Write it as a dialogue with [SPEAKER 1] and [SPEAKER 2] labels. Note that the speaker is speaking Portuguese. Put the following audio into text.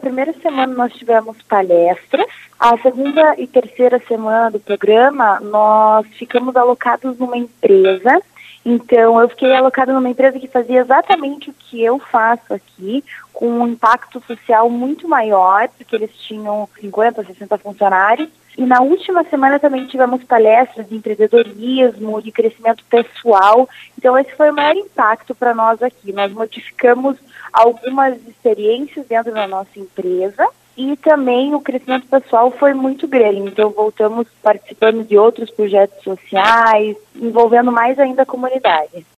[SPEAKER 1] Primeira semana nós tivemos palestras. A segunda e terceira semana do programa, nós ficamos alocados numa empresa. Então, eu fiquei alocada numa empresa que fazia exatamente o que eu faço aqui, com um impacto social muito maior, porque eles tinham 50, 60 funcionários. E na última semana também tivemos palestras de empreendedorismo, de crescimento pessoal. Então, esse foi o maior impacto para nós aqui. Nós modificamos algumas experiências dentro da nossa empresa e também o crescimento pessoal foi muito grande. Então, voltamos participando de outros projetos sociais, envolvendo mais ainda a comunidade.